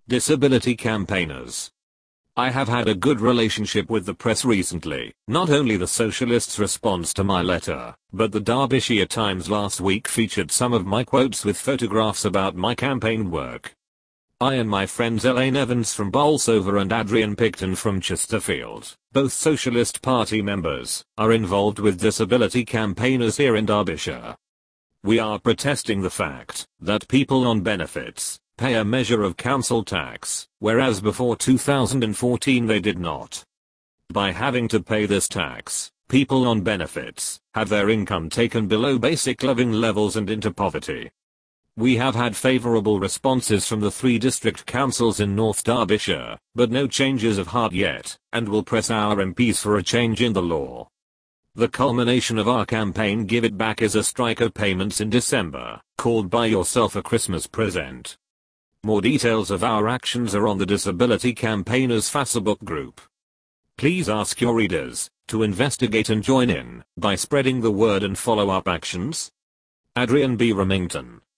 Disability campaigners. I have had a good relationship with the press recently, not only the Socialists' response to my letter, but the Derbyshire Times last week featured some of my quotes with photographs about my campaign work. I and my friends Elaine Evans from Bolsover and Adrian Picton from Chesterfield, both Socialist Party members, are involved with disability campaigners here in Derbyshire. We are protesting the fact that people on benefits pay a measure of council tax, whereas before 2014 they did not. By having to pay this tax, people on benefits have their income taken below basic living levels and into poverty. We have had favourable responses from the 3 district councils in North Derbyshire, but no changes of heart yet, and will press our MPs for a change in the law. The culmination of our campaign Give It Back is a strike of payments in December, called Buy Yourself a Christmas Present. More details of our actions are on the Disability Campaigners Facebook group. Please ask your readers to investigate and join in by spreading the word and follow up actions. Adrian B. Remington.